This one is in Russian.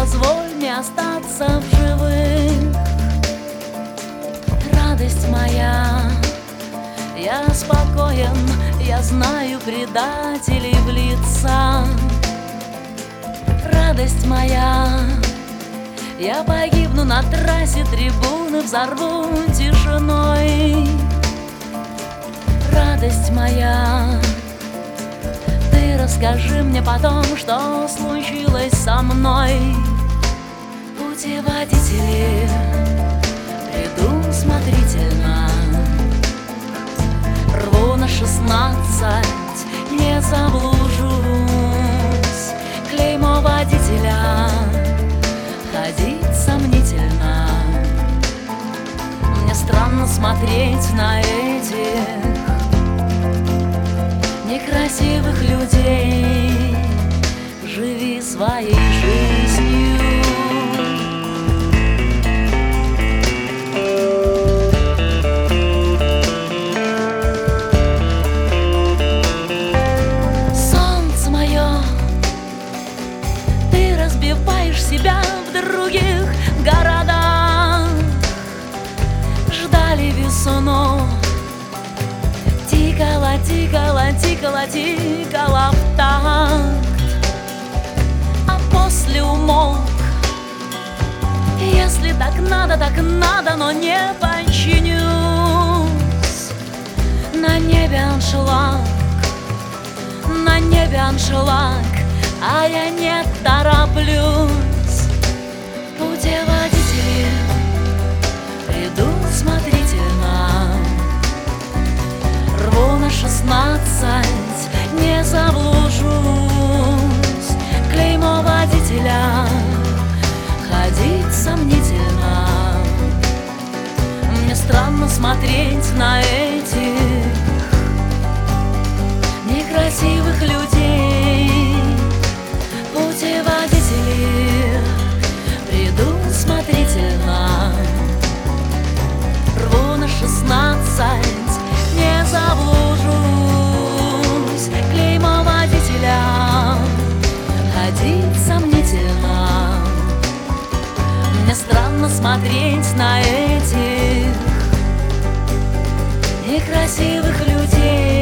позволь мне остаться в живых. Радость моя, я спокоен, я знаю предателей в лица. Радость моя, я погибну на трассе, трибуны взорву тишиной. Радость моя, ты расскажи мне потом, что случилось со мной. Путеводители, предусмотрительно рву на 16, не заблужусь. Клеймо водителя, ходить сомнительно. Мне странно смотреть на этих некрасивых людей. Живи своей жизнью. Солнце мое, ты разбиваешь себя в других городах. Ждали весну, тикала, тикала, тикала, тикала в такт, а после умолк. Если так надо, но не подчинюсь. На небе аншлаг, на небе аншлаг, а я не тороплюсь. Путеводители, предусмотрительно рву на 16, не заблужусь. Клеймо водителя, ходить сомнительно. Мне странно смотреть на этих некрасивых людей. Путеводители, предусмотрительно рву на 16, не заблужусь. Клеймо водителя, ходить сомнительно. Мне странно смотреть на этих некрасивых людей.